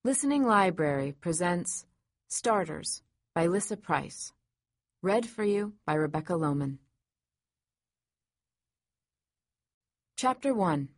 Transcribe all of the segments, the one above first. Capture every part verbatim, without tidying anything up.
Listening Library presents Starters by Lissa Price. Read for you by Rebecca Lohman. Chapter one.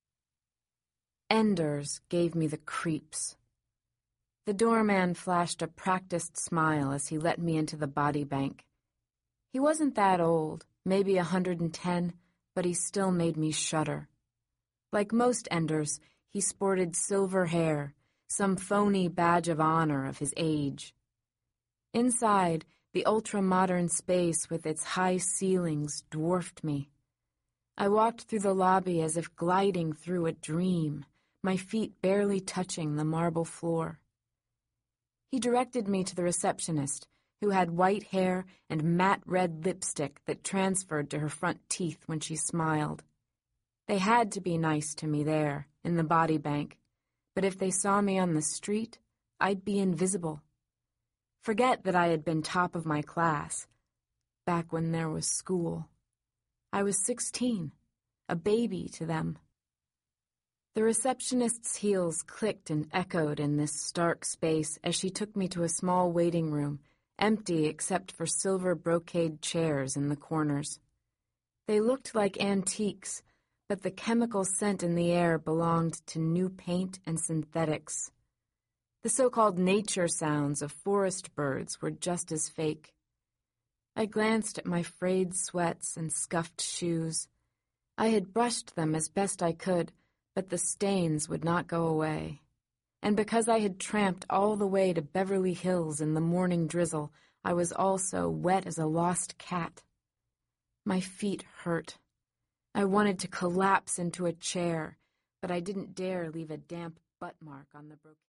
Enders gave me the creeps. The doorman flashed a practiced smile as he let me into the body bank. He wasn't that old, maybe a hundred and ten, but he still made me shudder. Like most Enders, he sported silver hair, some phony badge of honor of his age. Inside, the ultra-modern space with its high ceilings dwarfed me. I walked through the lobby as if gliding through a dream, my feet barely touching the marble floor. He directed me to the receptionist, who had white hair and matte red lipstick that transferred to her front teeth when she smiled. They had to be nice to me there, in the body bank, but if they saw me on the street, I'd be invisible. Forget that I had been top of my class, back when there was school. I was sixteen, a baby to them. The receptionist's heels clicked and echoed in this stark space as she took me to a small waiting room, empty except for silver brocade chairs in the corners. They looked like antiques, but the chemical scent in the air belonged to new paint and synthetics. The so-called nature sounds of forest birds were just as fake. I glanced at my frayed sweats and scuffed shoes. I had brushed them as best I could, but the stains would not go away. And because I had tramped all the way to Beverly Hills in the morning drizzle, I was also wet as a lost cat. My feet hurt. I wanted to collapse into a chair, but I didn't dare leave a damp butt mark on the brocade.